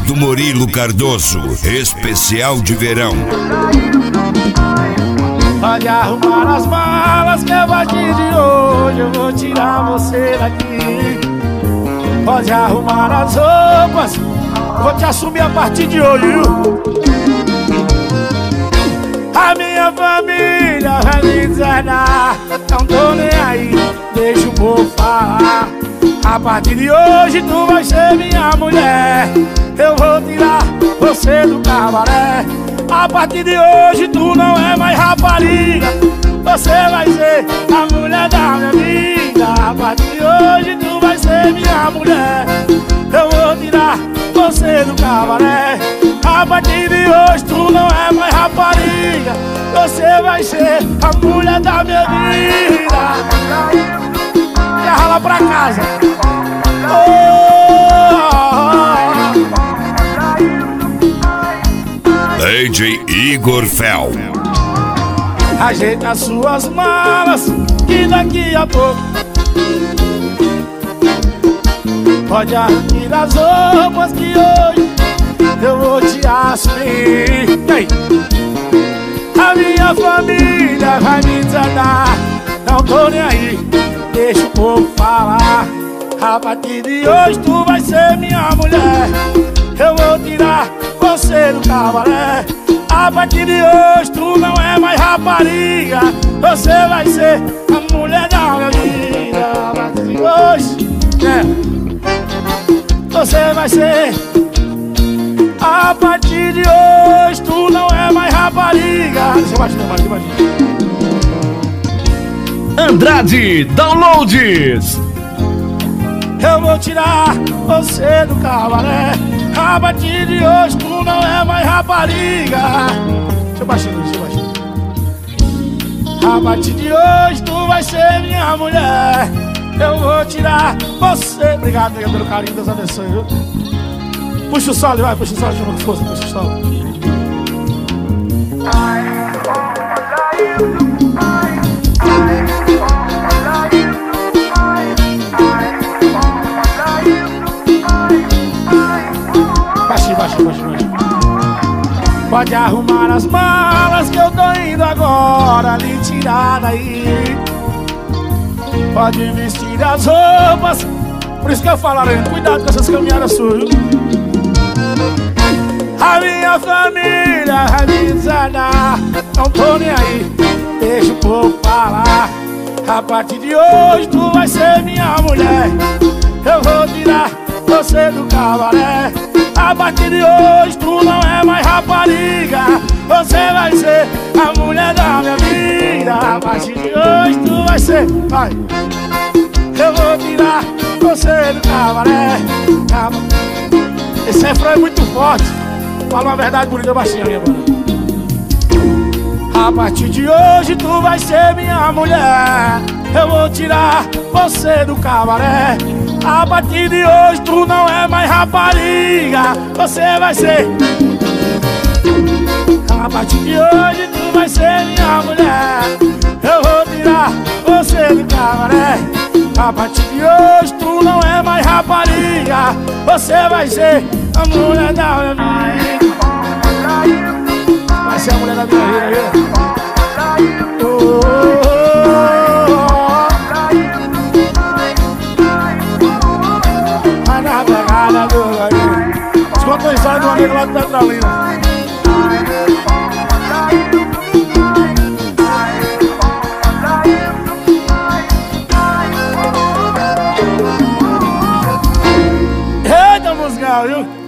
do Murilo Cardoso, especial de verão. Pode arrumar as malas que a partir de hoje eu vou tirar você daqui. Pode arrumar as roupas, vou te assumir a partir de hoje, viu? A minha família vai me deserdar, não tô nem aí, deixa o povo falar. A partir de hoje tu vai ser minha mulher, eu vou tirar você do cabaré. A partir de hoje tu não é mais rapariga, você vai ser a mulher da minha vida. A partir de hoje tu vai ser minha mulher, eu vou tirar você do cabaré. A partir de hoje tu não é mais rapariga, você vai ser a mulher da minha vida. Já rala pra casa. DJ Igor Fel. Ajeita as suas malas que daqui a pouco pode arrancar as roupas que hoje eu vou te assumir. A minha família vai me deserdar, não tô nem aí, deixa o povo falar. A partir de hoje tu vai ser minha mulher, eu vou tirar você do cabaré. A partir de hoje tu não é mais rapariga, você vai ser a mulher da minha vida. A partir de hoje, você vai ser. A partir de hoje tu não é mais rapariga. Deixa eu baixar. Andrade Downloads. Eu vou tirar você do cabaré. A partir de hoje tu não é mais rapariga. Deixa eu baixar. A partir de hoje tu vai ser minha mulher, eu vou tirar você. Obrigado pelo carinho, Deus abençoe, viu? Puxa o solo, vai, puxa o solo de novo, força, puxa o solo. Baixinho. Pode arrumar as malas que eu tô indo agora lhe tirar daí. Pode vestir as roupas, por isso que eu falo, Arena, cuidado com essas caminhadas suas, viu? A minha família vai me deserdar, não tô nem aí, deixa o povo falar. A partir de hoje tu vai ser minha mulher, eu vou tirar você do cabaré. A partir de hoje tu não é mais rapariga, você vai ser a mulher da minha vida. A partir de hoje tu vai ser, vai. Eu vou tirar você do cabaré. Esse refrão é muito forte, fala uma verdade bonita baixinha, minha mano. A partir de hoje tu vai ser minha mulher, eu vou tirar você do cabaré. A partir de hoje tu não é mais rapariga, você vai ser. A partir de hoje tu vai ser minha mulher, eu vou tirar você do cabaré. A partir de hoje tu não é mais rapariga, você vai ser a mulher da minha vida. Vai ser a mulher da minha vida, viu? Vai na pegada do garoto. Escuta a história do amigo lá do Petrolina. Eita, musical, viu?